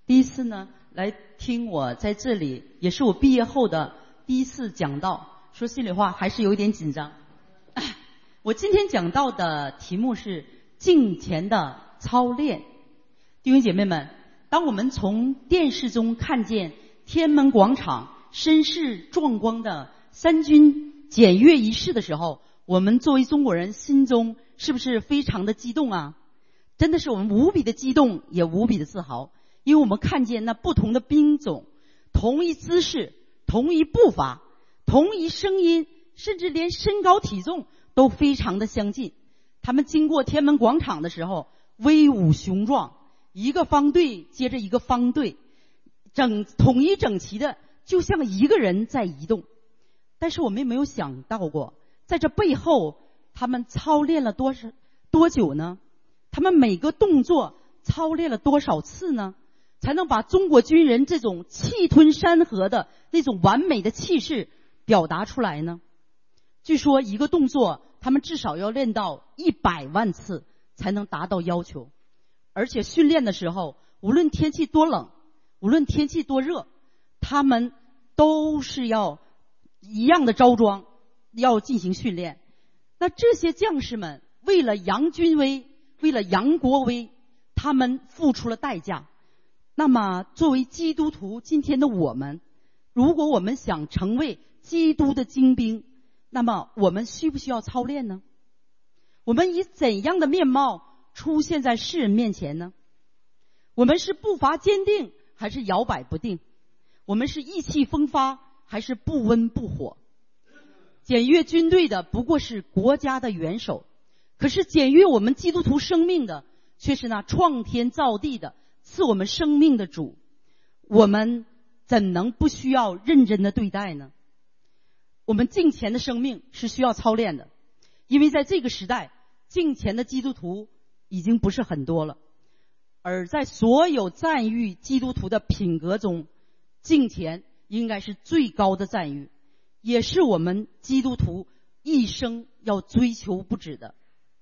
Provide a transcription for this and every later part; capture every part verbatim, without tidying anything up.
第一次呢来听我在这里，也是我毕业后的第一次讲道，说心里话还是有一点紧张。我今天讲到的题目是敬虔的操练。弟兄姐妹们，当我们从电视中看见天安门广场声势壮观的三军检阅仪式的时候，我们作为中国人心中是不是非常的激动啊？真的是我们无比的激动，也无比的自豪，因为我们看见那不同的兵种，同一姿势，同一步伐，同一声音，甚至连身高体重都非常的相近。他们经过天安门广场的时候威武雄壮，一个方队接着一个方队，整统一整齐的，就像一个人在移动。但是我们也没有想到过，在这背后他们操练了多少多久呢？他们每个动作操练了多少次呢？才能把中国军人这种气吞山河的那种完美的气势表达出来呢？据说一个动作他们至少要练到一百万次才能达到要求。而且训练的时候，无论天气多冷，无论天气多热，他们都是要一样的着装，要进行训练。那这些将士们为了扬军威，为了扬国威，他们付出了代价。那么作为基督徒，今天的我们，如果我们想成为基督的精兵，那么我们需不需要操练呢？我们以怎样的面貌出现在世人面前呢？我们是步伐坚定还是摇摆不定？我们是意气风发还是不温不火？检阅军队的不过是国家的元首，可是检阅我们基督徒生命的却是那创天造地的赐我们生命的主。我们怎能不需要认真的对待呢？我们敬虔的生命是需要操练的，因为在这个时代，敬虔的基督徒已经不是很多了。而在所有赞誉基督徒的品格中，敬虔应该是最高的赞誉，也是我们基督徒一生要追求不止的。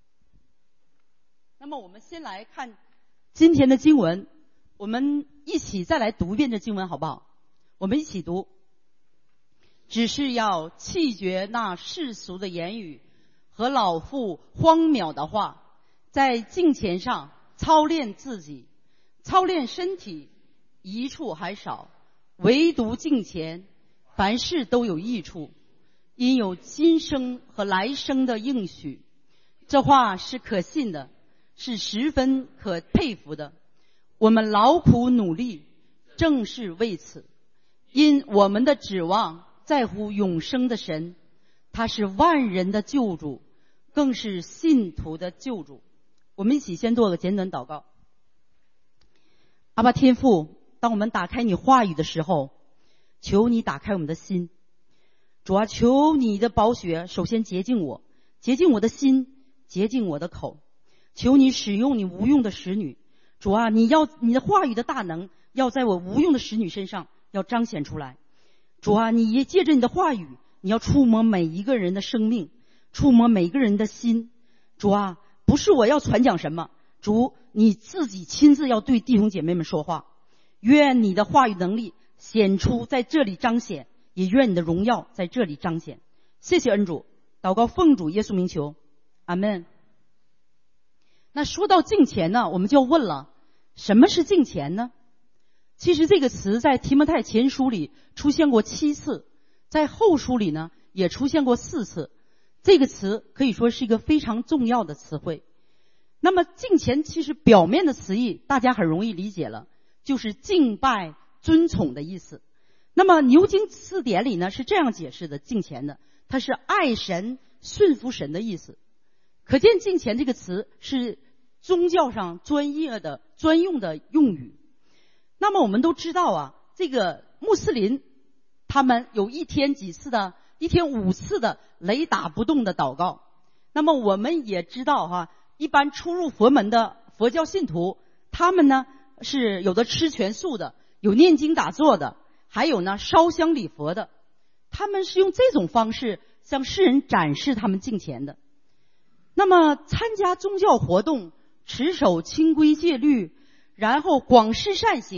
那么我们先来看今天的经文，我们一起再来读一遍这经文好不好？我们一起读。只是要弃绝那世俗的言语和老妇荒渺的话，在敬虔上操练自己，操练身体，一处还少，唯独敬虔，凡事都有益处，因有今生和来生的应许。这话是可信的，是十分可佩服的。我们劳苦努力，正是为此，因我们的指望在乎永生的神，他是万人的救主，更是信徒的救主。我们一起先做个简短祷告。阿爸天父，当我们打开你话语的时候，求你打开我们的心。主啊，求你的宝血首先洁净我，洁净我的心，洁净我的口。求你使用你无用的使女。主啊，你要你的话语的大能要在我无用的使女身上要彰显出来。主啊，你也借着你的话语，你要触摸每一个人的生命，触摸每一个人的心。主啊，不是我要传讲什么，主你自己亲自要对弟兄姐妹们说话。愿你的话语能力显出在这里彰显，也愿你的荣耀在这里彰显。谢谢恩主，祷告奉主耶稣名求，阿们。那说到敬虔呢，我们就要问了，什么是敬虔呢？其实这个词在提摩太前书里出现过七次，在后书里呢也出现过四次。这个词可以说是一个非常重要的词汇。那么敬虔其实表面的词义大家很容易理解了，就是敬拜尊崇的意思。那么牛津字典里呢是这样解释的敬虔的，它是爱神顺服神的意思。可见敬虔这个词是宗教上专业的专用的用语。那么我们都知道啊，这个穆斯林他们有一天几次的一天五次的雷打不动的祷告。那么我们也知道哈、啊，一般出入佛门的佛教信徒，他们呢是有的吃全素的，有念经打坐的，还有呢烧香礼佛的。他们是用这种方式向世人展示他们敬虔的。那么参加宗教活动，持守清规戒律，然后广施善行，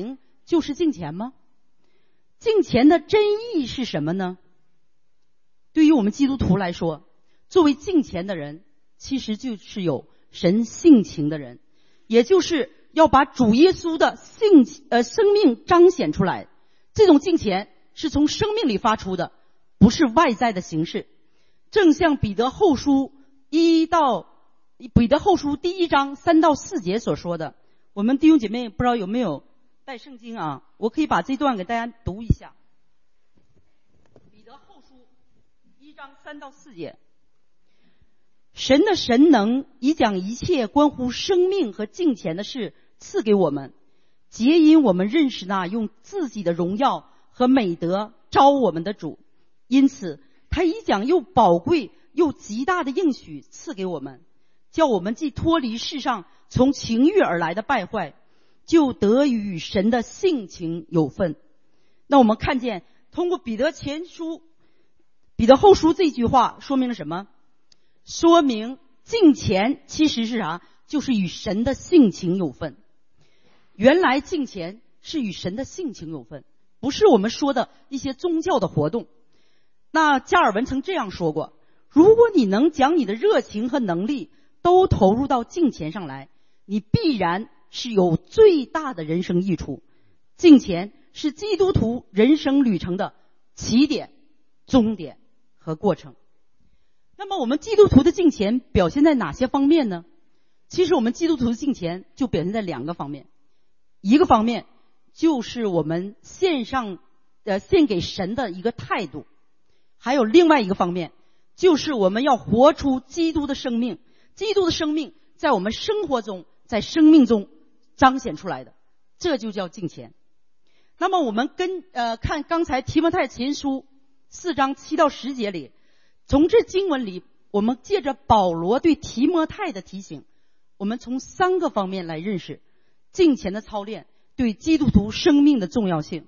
就是敬虔吗？敬虔的真意是什么呢？对于我们基督徒来说，作为敬虔的人，其实就是有神性情的人，也就是要把主耶稣的性呃生命彰显出来。这种敬虔是从生命里发出的，不是外在的形式。正像彼得后书一到彼得后书第一章三到四节所说的，我们弟兄姐妹不知道有没有带圣经啊？我可以把这段给大家读一下。彼得后书一章三到四节，神的神能已将一切关乎生命和敬虔的事赐给我们，皆因我们认识那用自己的荣耀和美德招我们的主，因此他已将又宝贵又极大的应许赐给我们，叫我们既脱离世上从情欲而来的败坏，就得与神的性情有分。那我们看见通过彼得前书彼得后书这句话说明了什么？说明敬虔其实是啥？就是与神的性情有分。原来敬虔是与神的性情有分，不是我们说的一些宗教的活动。那加尔文曾这样说过，如果你能将你的热情和能力都投入到敬虔上来，你必然是有最大的人生益处。敬虔是基督徒人生旅程的起点、终点和过程。那么我们基督徒的敬虔表现在哪些方面呢？其实我们基督徒的敬虔就表现在两个方面。一个方面就是我们献上呃献给神的一个态度，还有另外一个方面就是我们要活出基督的生命，基督的生命在我们生活中在生命中彰显出来的，这就叫敬虔。那么我们跟呃看刚才提摩太前书四章七到十节里，从这经文里我们借着保罗对提摩太的提醒，我们从三个方面来认识敬虔的操练对基督徒生命的重要性。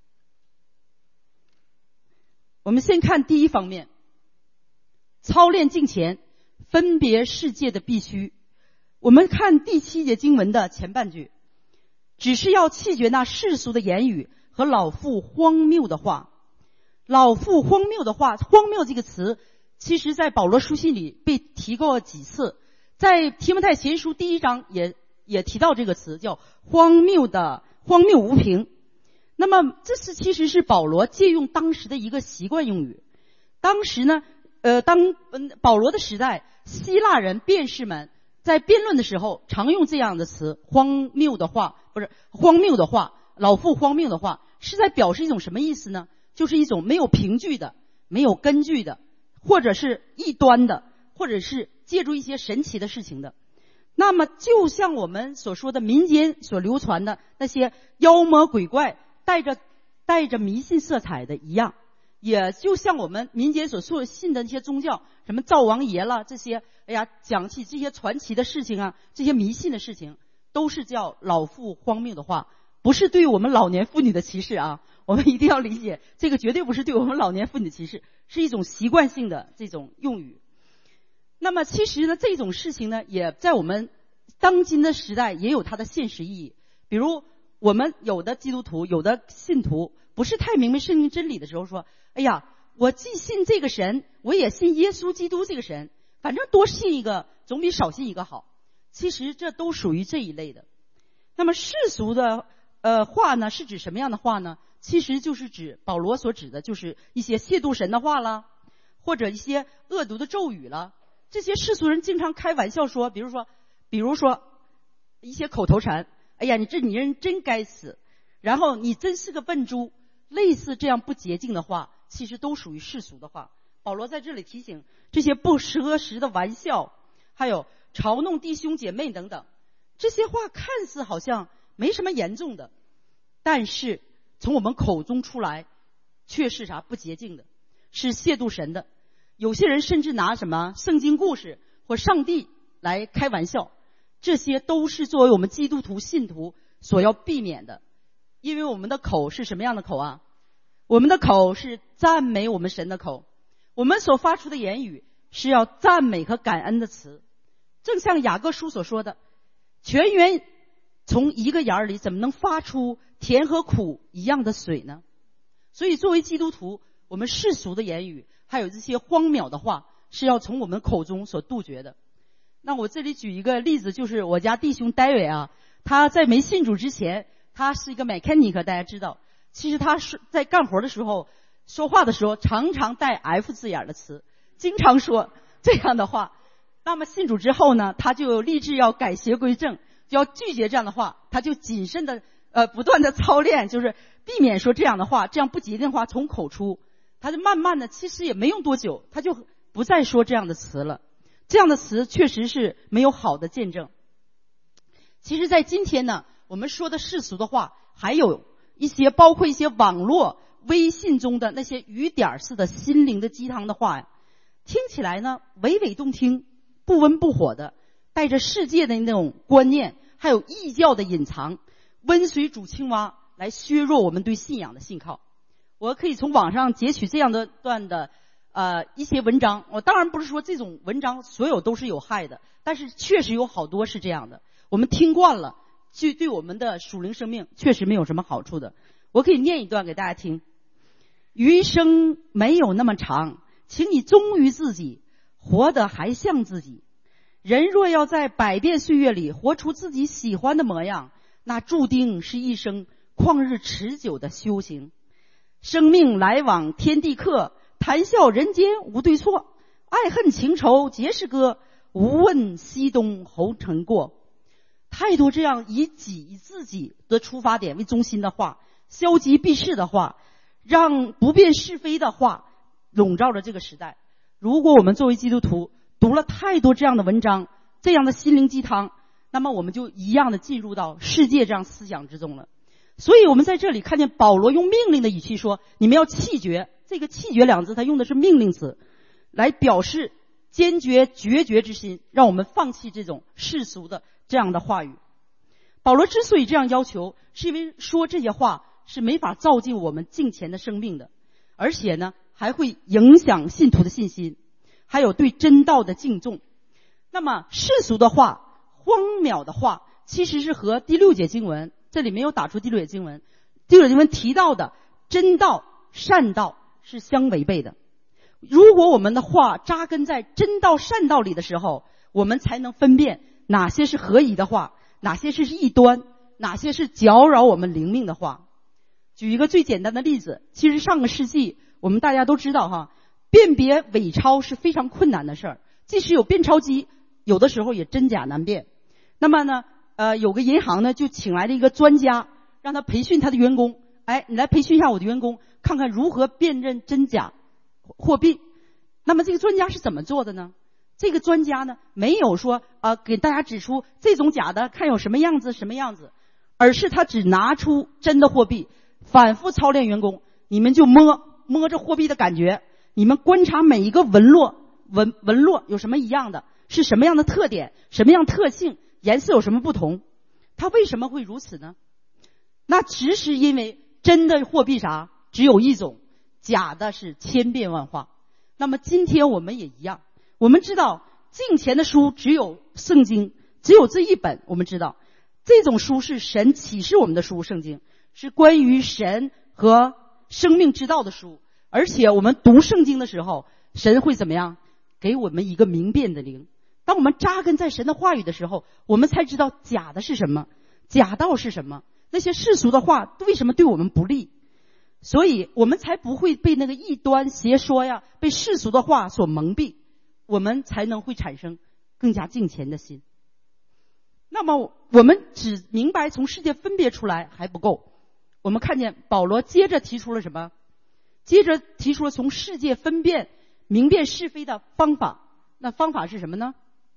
我们先看第一方面，操练敬虔分别世界的必须。我们看第七节经文的前半句，只是要弃绝那世俗的言语和老妇荒谬的话。老妇荒谬的话，荒谬这个词其实在保罗书信里被提过几次，在提摩太前书第一章也也提到这个词，叫荒谬的荒谬无凭。那么这是其实是保罗借用当时的一个习惯用语。当时呢呃当嗯保罗的时代，希腊人辩士们在辩论的时候常用这样的词，荒谬的话，不是荒谬的话，老妇荒谬的话，是在表示一种什么意思呢？就是一种没有凭据的、没有根据的，或者是异端的，或者是借助一些神奇的事情的。那么就像我们所说的民间所流传的那些妖魔鬼怪带着带着迷信色彩的一样，也就像我们民间所说信的那些宗教，什么灶王爷了这些，哎呀讲起这些传奇的事情啊，这些迷信的事情，都是叫老妇荒谬的话，不是对我们老年妇女的歧视啊。我们一定要理解，这个绝对不是对我们老年妇女的歧视，是一种习惯性的这种用语。那么其实呢，这种事情呢，也在我们当今的时代也有它的现实意义。比如我们有的基督徒，有的信徒不是太明白圣经真理的时候说，哎呀，我既信这个神，我也信耶稣基督这个神，反正多信一个总比少信一个好。其实这都属于这一类的。那么世俗的呃话呢，是指什么样的话呢？其实就是指保罗所指的就是一些亵渎神的话啦，或者一些恶毒的咒语啦。这些世俗人经常开玩笑说，比如说比如说一些口头禅，哎呀，你这女人真该死，然后你真是个笨猪，类似这样不洁净的话，其实都属于世俗的话。保罗在这里提醒，这些不合时的玩笑，还有嘲弄弟兄姐妹等等，这些话看似好像没什么严重的，但是从我们口中出来却是啥？不洁净的，是亵渎神的。有些人甚至拿什么圣经故事或上帝来开玩笑，这些都是作为我们基督徒信徒所要避免的。因为我们的口是什么样的口啊？我们的口是赞美我们神的口，我们所发出的言语是要赞美和感恩的词。正像雅各书所说的，泉源从一个眼儿里怎么能发出甜和苦一样的水呢？所以作为基督徒，我们世俗的言语还有这些荒谬的话是要从我们口中所杜绝的。那我这里举一个例子，就是我家弟兄戴维啊，他在没信主之前，他是一个 mechanic， 大家知道，其实他是在干活的时候说话的时候常常带 F 字眼的词，经常说这样的话。那么信主之后呢，他就立志要改邪归正，就要拒绝这样的话，他就谨慎的呃不断的操练，就是避免说这样的话，这样不洁净的话从口出。他就慢慢的，其实也没用多久，他就不再说这样的词了。这样的词确实是没有好的见证。其实在今天呢，我们说的世俗的话，还有一些包括一些网络微信中的那些雨点似的心灵的鸡汤的话呀，听起来呢娓娓动听，不温不火的，带着世界的那种观念，还有异教的隐藏，温水煮青蛙，来削弱我们对信仰的信靠。我可以从网上截取这样的段的呃一些文章，我当然不是说这种文章所有都是有害的，但是确实有好多是这样的，我们听惯了，就对我们的属灵生命确实没有什么好处的。我可以念一段给大家听。余生没有那么长，请你忠于自己，活得还像自己。人若要在百变岁月里活出自己喜欢的模样，那注定是一生旷日持久的修行。生命来往天地客，谈笑人间无对错，爱恨情仇皆是歌，无问西东红尘过。太多这样以己以自己的出发点为中心的话，消极避世的话，让不辨是非的话笼罩着这个时代。如果我们作为基督徒读了太多这样的文章，这样的心灵鸡汤，那么我们就一样的进入到世界这样思想之中了。所以我们在这里看见保罗用命令的语气说，你们要弃绝，这个弃绝两字他用的是命令词，来表示坚决决绝之心，让我们放弃这种世俗的这样的话语。保罗之所以这样要求，是因为说这些话是没法造就我们敬虔的生命的，而且呢还会影响信徒的信心，还有对真道的敬重。那么世俗的话，荒谬的话，其实是和第六节经文，这里没有打出第六节经文，第六节经文提到的真道善道是相违背的。如果我们的话扎根在真道善道里的时候，我们才能分辨哪些是合宜的话，哪些是异端，哪些是搅扰我们灵命的话。举一个最简单的例子，其实上个世纪我们大家都知道哈，辨别伪钞是非常困难的事儿，即使有辨钞机，有的时候也真假难辨。那么呢呃，有个银行呢就请来了一个专家，让他培训他的员工，哎，你来培训一下我的员工，看看如何辨认真假货币。那么这个专家是怎么做的呢？这个专家呢没有说呃给大家指出这种假的看有什么样子什么样子，而是他只拿出真的货币，反复操练员工，你们就摸摸着货币的感觉，你们观察每一个纹络纹纹络有什么一样的，是什么样的特点，什么样特性，颜色有什么不同。他为什么会如此呢？那只是因为真的货币啥只有一种，假的是千变万化。那么今天我们也一样，我们知道敬虔的书只有圣经，只有这一本，我们知道这种书是神启示我们的书，圣经是关于神和生命之道的书。而且我们读圣经的时候，神会怎么样？给我们一个明辨的灵。当我们扎根在神的话语的时候，我们才知道假的是什么，假道是什么，那些世俗的话为什么对我们不利，所以我们才不会被那个异端邪说呀，被世俗的话所蒙蔽，我们才能会产生更加敬虔的心。那么我们只明白从世界分别出来还不够，我们看见保罗接着提出了什么？接着提出了从世界分辨明辨是非的方法。那方法是什么呢？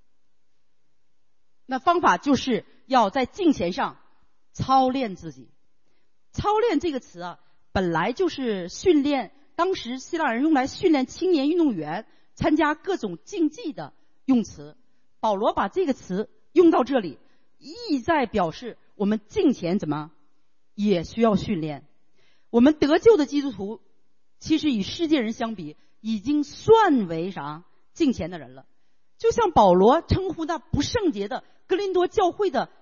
那方法就是要在敬虔上操练自己。操练这个词啊，本来就是训练，当时希腊人用来训练青年运动员参加各种竞技的用词。保罗把这个词用到这里，意在表示我们敬虔怎么也需要训练。我们得救的基督徒其实与世界人相比，已经算为啥敬虔的人了。就像保罗称呼那不圣洁的哥林多教会的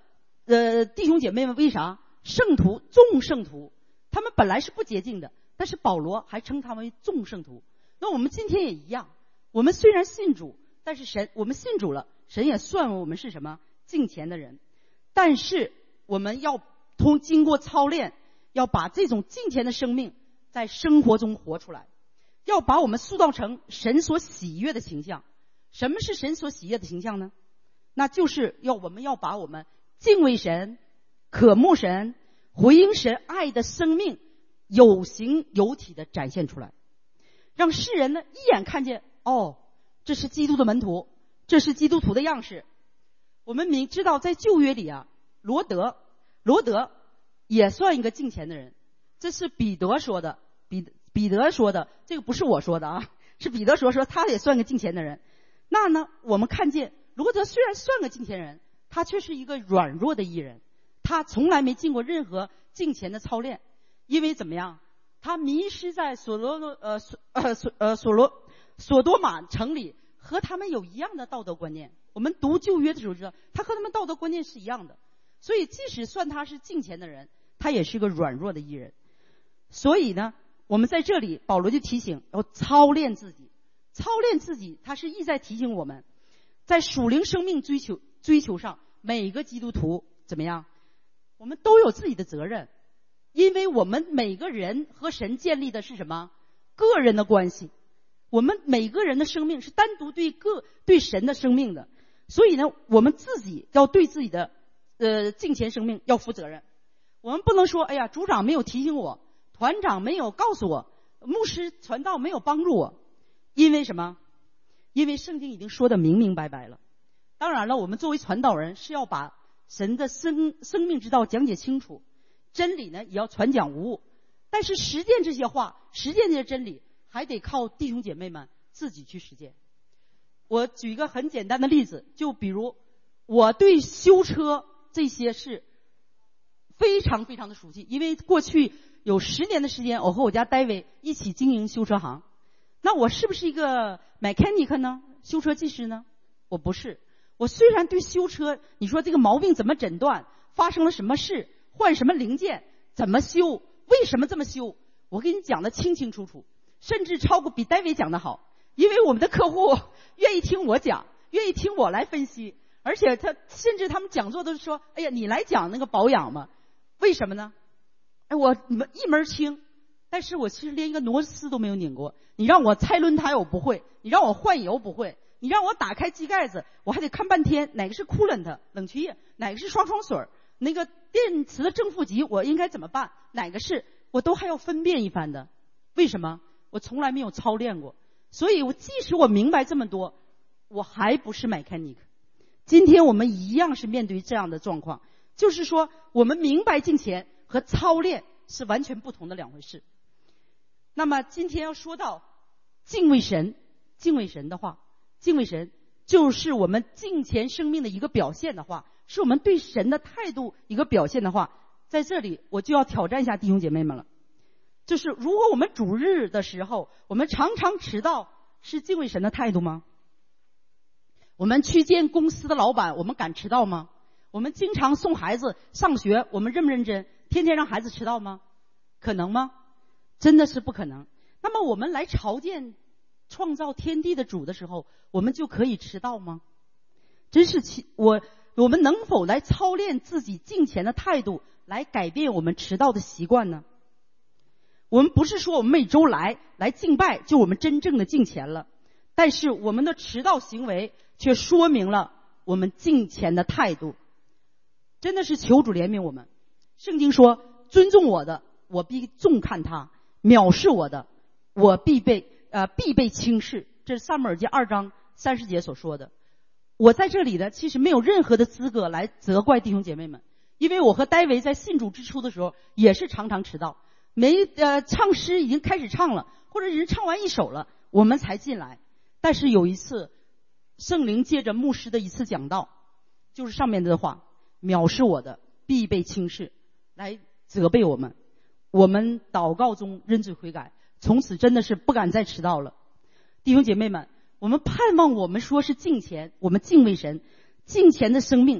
呃，弟兄姐妹们，为啥圣徒众圣徒，他们本来是不洁净的，但是保罗还称他们为众圣徒。那我们今天也一样，我们虽然信主，但是神我们信主了，神也算我们是什么敬虔的人。但是我们要通经过操练，要把这种敬虔的生命在生活中活出来，要把我们塑造成神所喜悦的形象。什么是神所喜悦的形象呢？那就是要我们要把我们敬畏神、渴慕神、回应神爱的生命有形有体的展现出来，让世人呢一眼看见，哦，这是基督的门徒，这是基督徒的样式。我们明知道在旧约里啊，罗德罗德也算一个敬虔的人，这是彼得说的，彼彼得说的，这个不是我说的啊，是彼得说说他也算个敬虔的人。那呢，我们看见罗德虽然算个敬虔人，他却是一个软弱的义人，他从来没经过任何敬虔的操练。因为怎么样，他迷失在所罗呃所呃所呃所罗所多玛城里，和他们有一样的道德观念。我们读旧约的时候知道，他和他们道德观念是一样的。所以即使算他是敬虔的人，他也是个软弱的义人。所以呢，我们在这里保罗就提醒要操练自己，操练自己，他是意在提醒我们，在属灵生命追求追求上，每个基督徒怎么样，我们都有自己的责任。因为我们每个人和神建立的是什么？个人的关系。我们每个人的生命是单独对个对神的生命的，所以呢，我们自己要对自己的呃敬虔生命要负责任。我们不能说，哎呀，组长没有提醒我，团长没有告诉我，牧师传道没有帮助我。因为什么？因为圣经已经说得明明白白了。当然了，我们作为传道人是要把神的生生命之道讲解清楚，真理呢也要传讲无误。但是实践这些话，实践这些真理，还得靠弟兄姐妹们自己去实践。我举一个很简单的例子，就比如我对修车这些事非常非常的熟悉，因为过去有十年的时间，我和我家戴维一起经营修车行。那我是不是一个 mechanic 呢？修车技师呢？我不是。我虽然对修车，你说这个毛病怎么诊断，发生了什么事，换什么零件，怎么修，为什么这么修，我给你讲得清清楚楚，甚至超过比戴维讲得好。因为我们的客户愿意听我讲，愿意听我来分析，而且他甚至他们讲座都是说，哎呀，你来讲那个保养嘛。为什么呢？哎，我一门清，但是我其实连一个螺丝都没有拧过。你让我拆轮胎我不会，你让我换油不会，你让我打开机盖子我还得看半天，哪个是 coolant 冷却液，哪个是双窗水，那个电池的正负极我应该怎么办，哪个是，我都还要分辨一番的。为什么？我从来没有操练过。所以我即使我明白这么多，我还不是 mechanic。 今天我们一样是面对这样的状况，就是说我们明白敬虔和操练是完全不同的两回事。那么今天要说到敬畏神，敬畏神的话，敬畏神就是我们敬虔生命的一个表现的话，是我们对神的态度一个表现的话，在这里我就要挑战一下弟兄姐妹们了。就是如果我们主日的时候我们常常迟到，是敬畏神的态度吗？我们去见公司的老板，我们敢迟到吗？我们经常送孩子上学，我们认不认真？天天让孩子迟到吗？可能吗？真的是不可能。那么我们来朝见创造天地的主的时候，我们就可以迟到吗？真是其我我们能否来操练自己敬虔的态度，来改变我们迟到的习惯呢？我们不是说我们每周来来敬拜就我们真正的敬虔了，但是我们的迟到行为却说明了我们敬虔的态度。真的是求主怜悯我们。圣经说，尊重我的我必重看他，藐视我的我必被呃必被轻视。这是撒母耳记二章三十节所说的。我在这里呢，其实没有任何的资格来责怪弟兄姐妹们，因为我和戴维在信主之初的时候也是常常迟到，没呃唱诗已经开始唱了，或者人唱完一首了，我们才进来。但是有一次圣灵借着牧师的一次讲道，就是上面的话，藐视我的必被轻视，来责备我们。我们祷告中认罪悔改，从此真的是不敢再迟到了。弟兄姐妹们，我们盼望我们说是敬虔，我们敬畏神，敬虔的生命就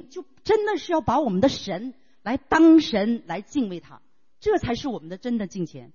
真的是要把我们的神来当神来敬畏他，这才是我们的真的敬虔。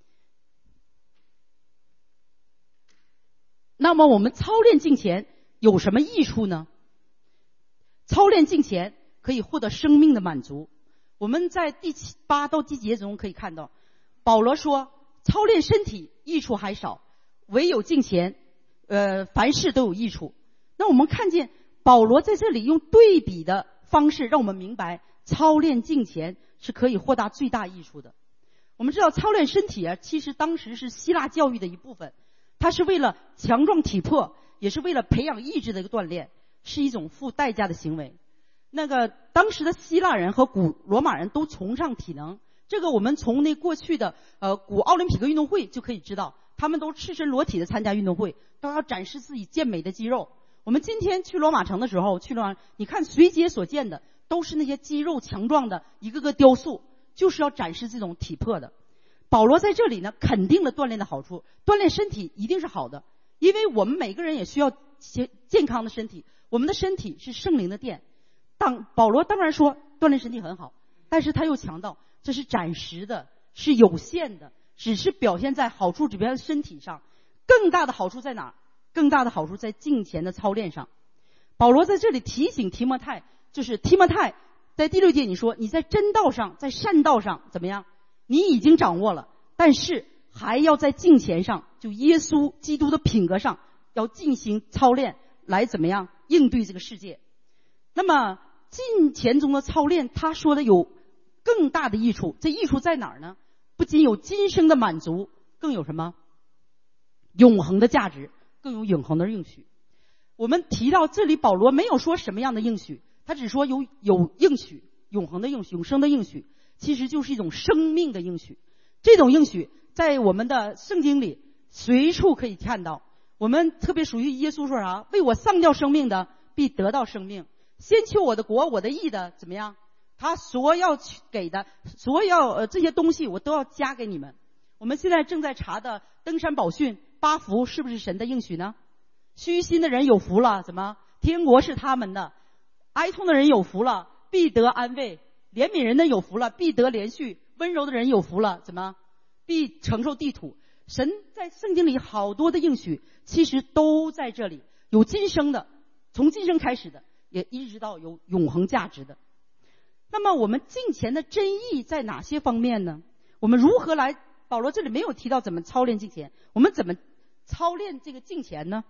那么我们操练敬虔有什么益处呢？操练敬虔可以获得生命的满足。我们在第七八到第几节中可以看到，保罗说操练身体益处还少，唯有敬虔呃，凡事都有益处。那我们看见保罗在这里用对比的方式让我们明白操练敬虔是可以获得最大益处的。我们知道操练身体啊，其实当时是希腊教育的一部分，它是为了强壮体魄，也是为了培养意志的一个锻炼，是一种付代价的行为。那个当时的希腊人和古罗马人都崇尚体能，这个我们从那过去的呃古奥林匹克运动会就可以知道，他们都赤身裸体的参加运动会，都要展示自己健美的肌肉。我们今天去罗马城的时候，去罗马，你看随街所见的都是那些肌肉强壮的一个个雕塑，就是要展示这种体魄的。保罗在这里呢，肯定了锻炼的好处，锻炼身体一定是好的，因为我们每个人也需要健康的身体，我们的身体是圣灵的殿。当保罗当然说锻炼身体很好，但是他又强调这是暂时的，是有限的，只是表现在好处指标的身体上，更大的好处在哪？更大的好处在敬虔的操练上。保罗在这里提醒提摩太，就是提摩太在第六节你说你在真道上，在善道上怎么样？你已经掌握了，但是还要在敬虔上，就耶稣基督的品格上要进行操练，来怎么样应对这个世界。那么敬虔中的操练，他说的有更大的益处，这益处在哪儿呢？不仅有今生的满足，更有什么？永恒的价值，更有永恒的应许。我们提到这里，保罗没有说什么样的应许，他只说有有应许，永恒的应许，永生的应许，其实就是一种生命的应许。这种应许在我们的圣经里随处可以看到。我们特别属于耶稣说啥？为我丧掉生命的，必得到生命。先求我的国，我的义的怎么样？他所要给的，所要呃这些东西，我都要加给你们。我们现在正在查的登山宝训八福，是不是神的应许呢？虚心的人有福了，怎么？天国是他们的。哀痛的人有福了，必得安慰。怜悯人的有福了，必得连续。温柔的人有福了，怎么？必承受地土。神在圣经里好多的应许，其实都在这里，有今生的，从今生开始的，也一直到有永恒价值的。那么我们敬虔的真意在哪些方面呢？我们如何来？保罗这里没有提到怎么操练敬虔，我们怎么操练这个敬虔呢？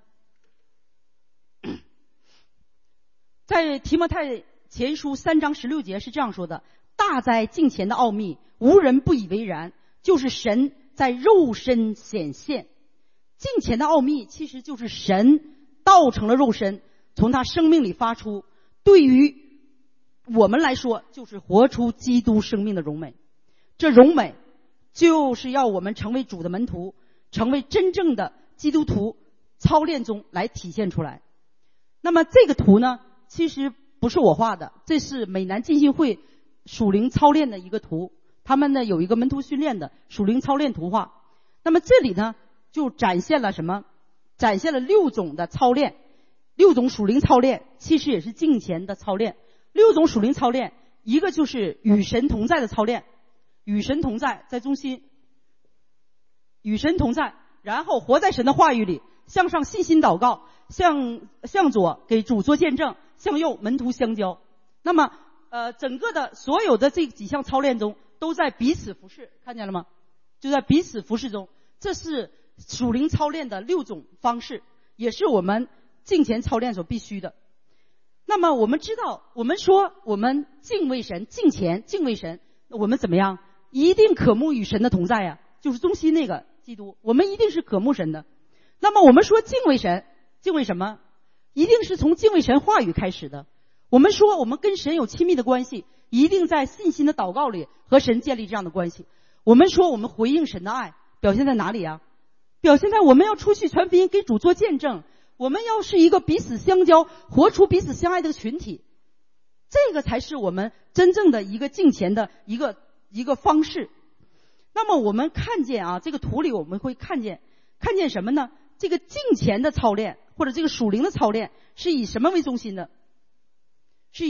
在提摩太前书三章十六节是这样说的：大哉敬虔的奥秘，无人不以为然，就是神在肉身显现。敬虔的奥秘其实就是神道成了肉身，从他生命里发出，对于我们来说就是活出基督生命的荣美。这荣美就是要我们成为主的门徒，成为真正的基督徒操练中来体现出来。那么这个图呢，其实不是我画的，这是美南浸信会属灵操练的一个图，他们呢有一个门徒训练的属灵操练图画。那么这里呢就展现了什么？展现了六种的操练，六种属灵操练，其实也是敬虔的操练。六种属灵操练，一个就是与神同在的操练，与神同在在中心，与神同在，然后活在神的话语里，向上信心祷告，向向左给主做见证，向右门徒相交。那么呃，整个的所有的这几项操练中都在彼此服侍，看见了吗？就在彼此服侍中，这是属灵操练的六种方式，也是我们敬虔操练所必须的。那么我们知道，我们说我们敬畏神，敬虔敬畏神，我们怎么样？一定渴慕与神的同在呀、啊，就是中心那个基督，我们一定是渴慕神的。那么我们说敬畏神，敬畏什么？一定是从敬畏神话语开始的。我们说我们跟神有亲密的关系，一定在信心的祷告里和神建立这样的关系。我们说我们回应神的爱，表现在哪里啊？表现在我们要出去传福音，给主做见证，我们要是一个彼此相交，活出彼此相爱的群体，这个才是我们真正的一个敬虔的一个一个方式。那么我们看见啊，这个图里我们会看见看见什么呢？这个敬虔的操练或者这个属灵的操练是以什么为中心的？是以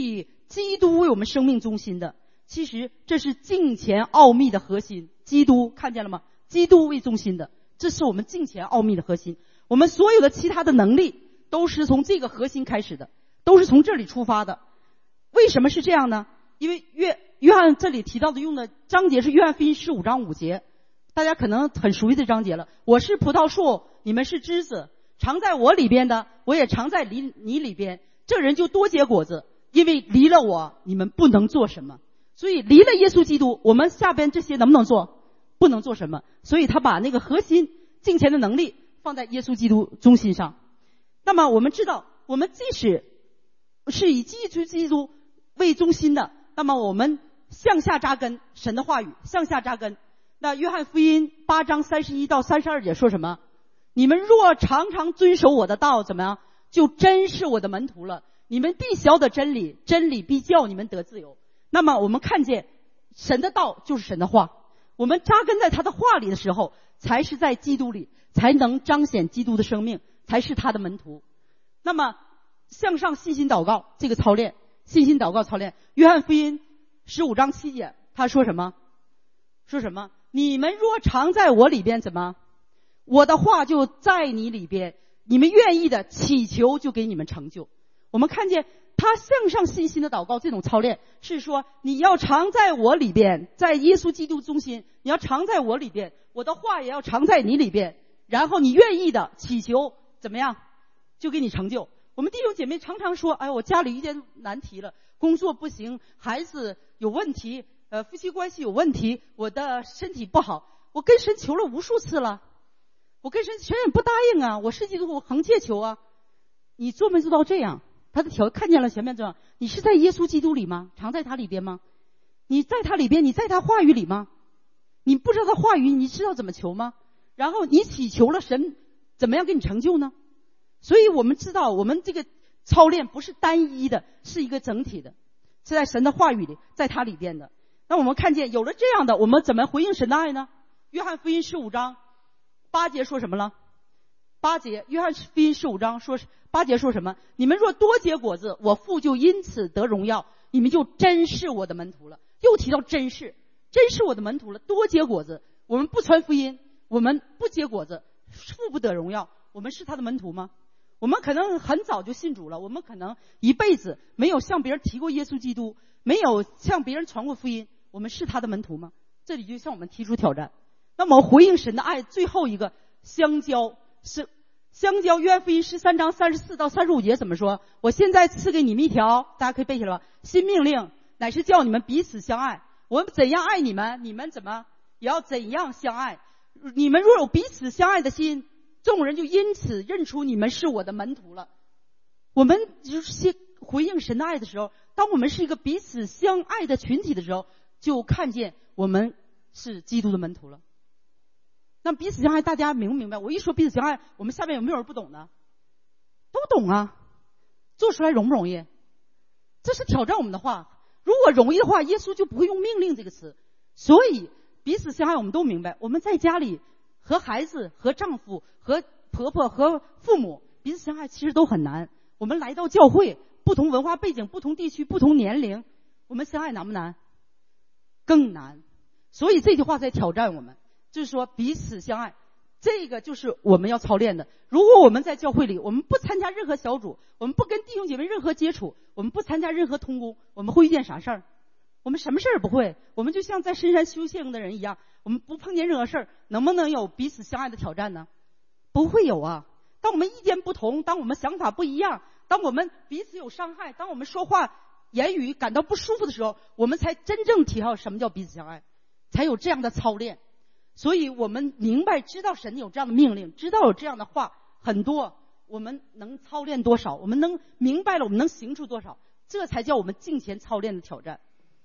基督为我们生命中心的。其实这是敬虔奥秘的核心，基督看见了吗？基督为中心的，这是我们敬虔奥秘的核心。我们所有的其他的能力都是从这个核心开始的，都是从这里出发的。为什么是这样呢？因为约约翰这里提到的用的章节是约翰福音十五章五节，大家可能很熟悉的章节了。我是葡萄树，你们是枝子，常在我里边的，我也常在你你里边，这人就多结果子，因为离了我，你们不能做什么。所以离了耶稣基督，我们下边这些能不能做？不能做什么。所以他把那个核心敬虔的能力放在耶稣基督中心上。那么我们知道，我们即使是以基督基督为中心的，那么我们向下扎根，神的话语向下扎根。那约翰福音八章三十一到三十二节说什么？你们若常常遵守我的道，怎么样？就真是我的门徒了。你们必晓得真理，真理必叫你们得自由。那么我们看见神的道就是神的话，我们扎根在他的话里的时候，才是在基督里，才能彰显基督的生命，才是他的门徒。那么向上信心祷告这个操练，信心祷告操练，约翰福音十五章七节他说什么？说什么？你们若常在我里边，怎么？我的话就在你里边，你们愿意的祈求就给你们成就。我们看见他向上信心的祷告这种操练是说，你要常在我里边，在耶稣基督中心，你要常在我里边，我的话也要常在你里边，然后你愿意的祈求怎么样就给你成就。我们弟兄姐妹常常说，哎，我家里遇见难题了，工作不行，孩子有问题，呃，夫妻关系有问题，我的身体不好，我跟神求了无数次了，我跟神神也不答应啊，我是基督徒，我横切求啊。你做没做到这样？他的条看见了前面这样，你是在耶稣基督里吗？常在他里边吗？你在他里边，你在他话语里吗？你不知道他话语，你知道怎么求吗？然后你祈求了，神怎么样给你成就呢？所以我们知道，我们这个操练不是单一的，是一个整体的，是在神的话语里，在他里边的。那我们看见有了这样的，我们怎么回应神的爱呢？约翰福音十五章八节说什么了？八节，约翰福音十五章说八节说什么？你们若多结果子，我父就因此得荣耀，你们就真是我的门徒了。又提到真是，真是我的门徒了。多结果子，我们不传福音，我们不结果子，父不得荣耀，我们是他的门徒吗？我们可能很早就信主了，我们可能一辈子没有向别人提过耶稣基督，没有向别人传过福音，我们是他的门徒吗？这里就向我们提出挑战。那么回应神的爱，最后一个相交是相交。约翰福音十三章三十四到三十五节怎么说？我现在赐给你们一条，大家可以背下来吧。新命令乃是叫你们彼此相爱。我们怎样爱你们，你们怎么也要怎样相爱。你们若有彼此相爱的心，众人就因此认出你们是我的门徒了。我们就是回应神的爱的时候，当我们是一个彼此相爱的群体的时候，就看见我们是基督的门徒了。那彼此相爱，大家明不明白？我一说彼此相爱，我们下面有没有人不懂的？都懂啊，做出来容不容易？这是挑战我们的话。如果容易的话，耶稣就不会用命令这个词。所以彼此相爱，我们都明白。我们在家里和孩子、和丈夫、和婆婆、和父母彼此相爱，其实都很难。我们来到教会，不同文化背景、不同地区、不同年龄，我们相爱难不难？更难。所以这句话在挑战我们，就是说彼此相爱，这个就是我们要操练的。如果我们在教会里，我们不参加任何小组，我们不跟弟兄姐妹任何接触，我们不参加任何同工，我们会遇见啥事儿？我们什么事儿不会？我们就像在深山修行的人一样，我们不碰见任何事儿，能不能有彼此相爱的挑战呢？不会有啊。当我们意见不同，当我们想法不一样，当我们彼此有伤害，当我们说话言语感到不舒服的时候，我们才真正体会什么叫彼此相爱，才有这样的操练。所以我们明白知道神有这样的命令，知道有这样的话很多，我们能操练多少，我们能明白了，我们能行出多少，这才叫我们敬虔操练的挑战。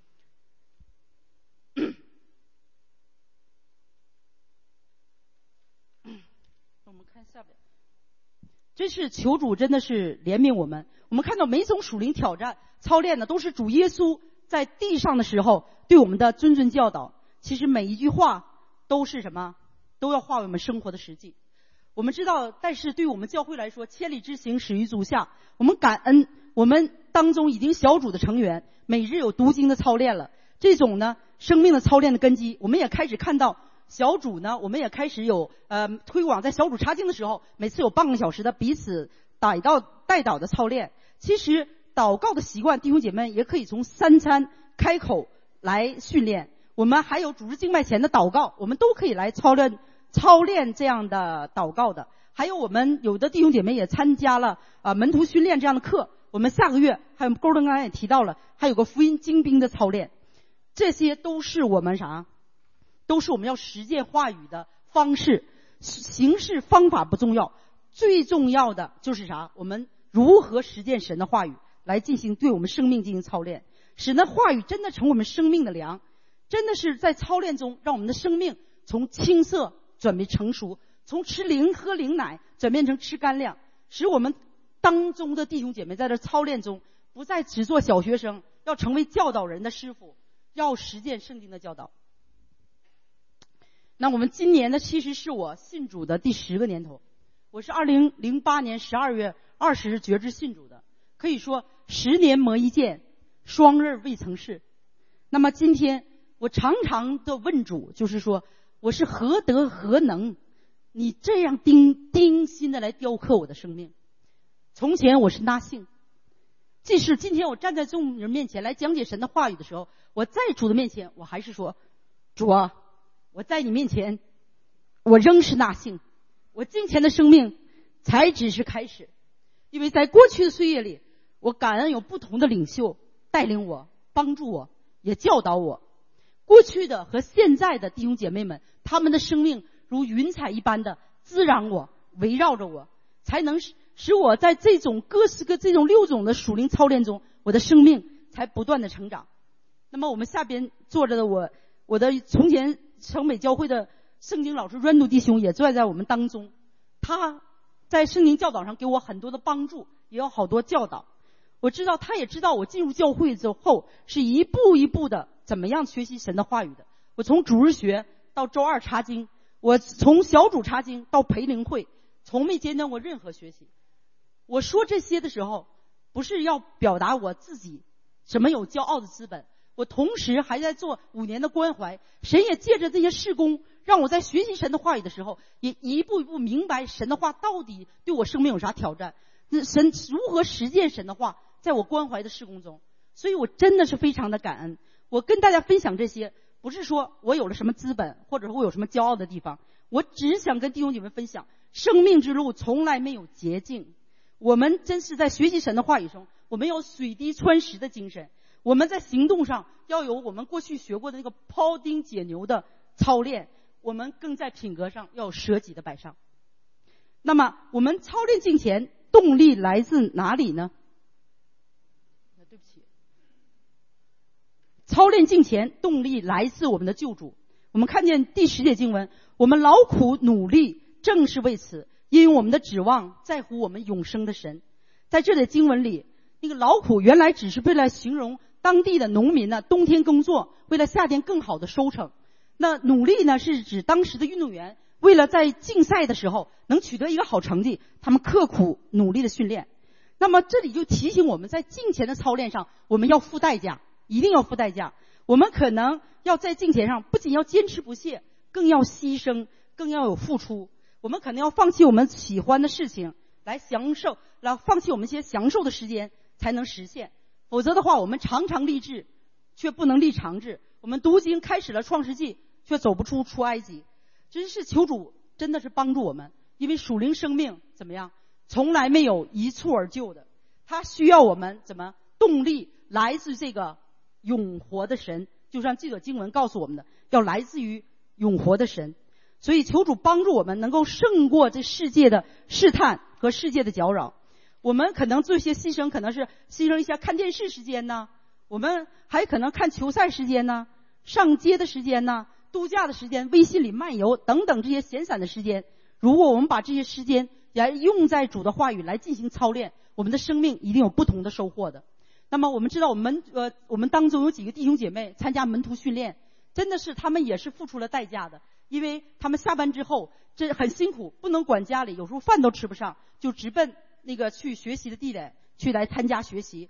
我们看下边，真是求主真的是怜悯我们。我们看到每种属灵挑战操练的都是主耶稣在地上的时候对我们的谆谆教导。其实每一句话都是什么？都要化为我们生活的实际。我们知道，但是对我们教会来说，千里之行始于足下。我们感恩，我们当中已经小组的成员每日有读经的操练了，这种呢生命的操练的根基，我们也开始看到小组呢，我们也开始有呃推广，在小组查经的时候，每次有半个小时的彼此带到带祷的操练。其实祷告的习惯，弟兄姐妹也可以从三餐开口来训练。我们还有主日敬拜前的祷告，我们都可以来操练操练这样的祷告的。还有我们有的弟兄姐妹也参加了啊、呃、门徒训练这样的课。我们下个月还有勾登刚才也提到了，还有个福音精兵的操练，这些都是我们啥？都是我们要实践话语的方式。形式方法不重要，最重要的就是啥？我们如何实践神的话语，来进行对我们生命进行操练，使那话语真的成我们生命的粮，真的是在操练中让我们的生命从青涩转变成熟，从吃灵喝灵奶转变成吃干粮，使我们当中的弟兄姐妹在这操练中不再只做小学生，要成为教导人的师傅，要实践圣经的教导。那我们今年呢，其实是我信主的第十个年头，我是二零零八年十二月二十日决志信主的，可以说十年磨一剑，双刃未曾试。那么今天我常常的问主，就是说我是何德何能，你这样钉钉心的来雕刻我的生命。从前我是纳性，即使今天我站在众人面前来讲解神的话语的时候，我在主的面前，我还是说，主啊，我在你面前，我仍是纳性，我今天的生命才只是开始。因为在过去的岁月里，我感恩有不同的领袖带领我，帮助我，也教导我。过去的和现在的弟兄姐妹们，他们的生命如云彩一般的滋养我，围绕着我，才能使我在这种各式各这种六种的属灵操练中，我的生命才不断的成长。那么我们下边坐着的我，我的从前城北教会的圣经老师软度弟兄也坐在我们当中，他在圣经教导上给我很多的帮助，也有好多教导。我知道他也知道我进入教会之后是一步一步的怎么样学习神的话语的。我从主日学到周二查经，我从小组查经到培灵会，从没间断过任何学习。我说这些的时候，不是要表达我自己什么有骄傲的资本，我同时还在做五年的关怀。神也借着这些事工，让我在学习神的话语的时候，也一步一步明白神的话到底对我生命有啥挑战，神如何实践神的话在我关怀的事工中。所以我真的是非常的感恩。我跟大家分享这些，不是说我有了什么资本，或者说我有什么骄傲的地方，我只想跟弟兄姐妹分享，生命之路从来没有捷径。我们真是在学习神的话语中，我们有水滴穿石的精神，我们在行动上要有我们过去学过的那个庖丁解牛的操练，我们更在品格上要有舍己的摆上。那么我们操练敬虔动力来自哪里呢？对不起，操练敬虔动力来自我们的救主。我们看见第十节经文，我们劳苦努力正是为此，因为我们的指望在乎我们永生的神。在这里经文里，那个劳苦原来只是为了形容当地的农民呢，冬天工作，为了夏天更好的收成。那努力呢，是指当时的运动员为了在竞赛的时候能取得一个好成绩，他们刻苦努力的训练。那么这里就提醒我们，在敬虔的操练上，我们要付代价，一定要付代价。我们可能要在敬虔上不仅要坚持不懈，更要牺牲，更要有付出。我们可能要放弃我们喜欢的事情来享受，来放弃我们一些享受的时间才能实现。否则的话，我们常常立志却不能立长志，我们读经开始了创世纪，却走不出出埃及。真是求主真的是帮助我们，因为属灵生命怎么样，从来没有一蹴而就的，它需要我们怎么动力来自这个永活的神，就像这个经文告诉我们的，要来自于永活的神。所以求主帮助我们能够胜过这世界的试探和世界的搅扰。我们可能做一些牺牲，可能是牺牲一下看电视时间呢，我们还可能看球赛时间呢，上街的时间呢，度假的时间，微信里漫游等等这些闲散的时间。如果我们把这些时间来用在主的话语来进行操练，我们的生命一定有不同的收获的。那么我们知道我们呃我们当中有几个弟兄姐妹参加门徒训练，真的是他们也是付出了代价的，因为他们下班之后这很辛苦，不能管家里，有时候饭都吃不上，就直奔那个去学习的地点去来参加学习。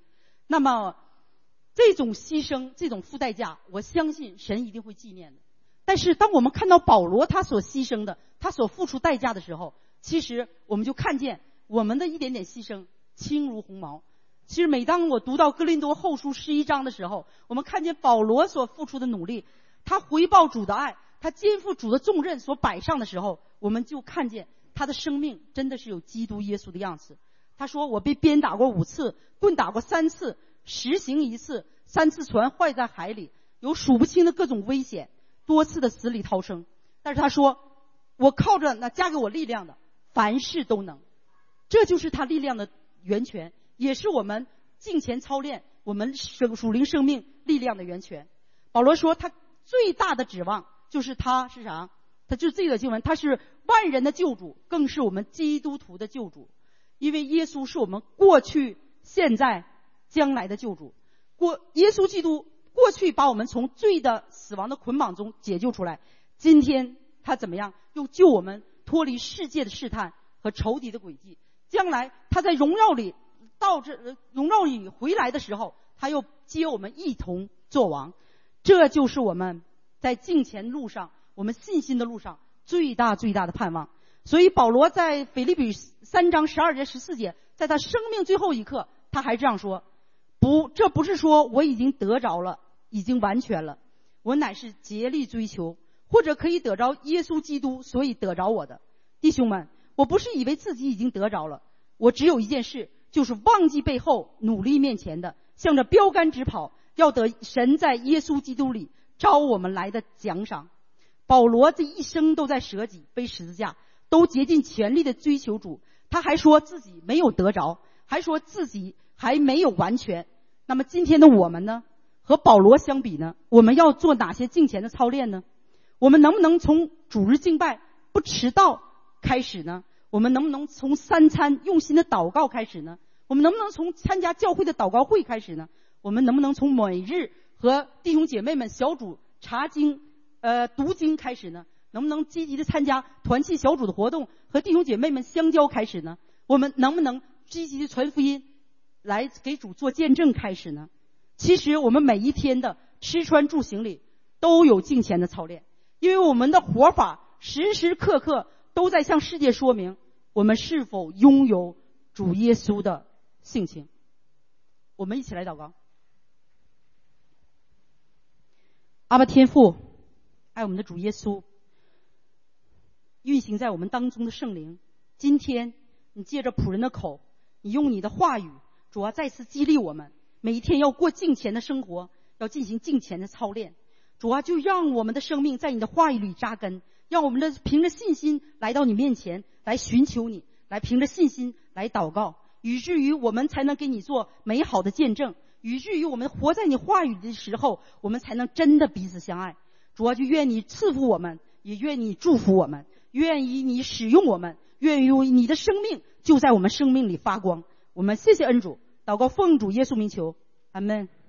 那么这种牺牲，这种付代价，我相信神一定会纪念的。但是当我们看到保罗他所牺牲的，他所付出代价的时候，其实我们就看见我们的一点点牺牲轻如鸿毛。其实每当我读到哥林多后书十一章的时候，我们看见保罗所付出的努力，他回报主的爱，他肩负主的重任所摆上的时候，我们就看见他的生命真的是有基督耶稣的样子。他说，我被鞭打过五次，棍打过三次，实行一次，三次船坏在海里，有数不清的各种危险，多次的死里逃生。但是他说，我靠着那加给我力量的，凡事都能。这就是他力量的源泉，也是我们敬虔操练我们属灵生命力量的源泉。保罗说，他最大的指望就是他是啥？他就是这个经文，他是万人的救主，更是我们基督徒的救主。因为耶稣是我们过去、现在、将来的救主。过耶稣基督过去把我们从罪的死亡的捆绑中解救出来，今天他怎么样？又救我们脱离世界的试探和仇敌的诡计。将来他在荣耀里到这荣耀里回来的时候，他又接我们一同作王。这就是我们在敬虔路上，我们信心的路上最大最大的盼望。所以保罗在腓立比三章十二节十四节，在他生命最后一刻，他还这样说，不，这不是说我已经得着了，已经完全了，我乃是竭力追求，或者可以得着耶稣基督，所以得着我的。弟兄们，我不是以为自己已经得着了，我只有一件事，就是忘记背后，努力面前的，向着标杆直跑，要得神在耶稣基督里招我们来的奖赏。保罗这一生都在舍己背十字架，都竭尽全力的追求主，他还说自己没有得着，还说自己还没有完全。那么今天的我们呢，和保罗相比呢，我们要做哪些敬虔的操练呢？我们能不能从主日敬拜不迟到开始呢？我们能不能从三餐用心的祷告开始呢？我们能不能从参加教会的祷告会开始呢？我们能不能从每日和弟兄姐妹们小组查经呃读经开始呢？能不能积极的参加团契小组的活动，和弟兄姐妹们相交开始呢？我们能不能积极的传福音，来给主做见证开始呢？其实我们每一天的吃穿住行里都有敬虔的操练，因为我们的活法时时刻刻都在向世界说明我们是否拥有主耶稣的性情。我们一起来祷告。阿爸天父，爱我们的主耶稣，运行在我们当中的圣灵，今天你借着仆人的口，你用你的话语，主要再次激励我们，每一天要过敬虔的生活，要进行敬虔的操练。主啊，就让我们的生命在你的话语里扎根，让我们的凭着信心来到你面前，来寻求你，来凭着信心来祷告，以至于我们才能给你做美好的见证，以至于我们活在你话语的时候，我们才能真的彼此相爱。主啊，就愿你赐福我们，也愿你祝福我们，愿意你使用我们，愿意你的生命就在我们生命里发光。我们谢谢恩主，祷告奉主耶稣名求，阿们。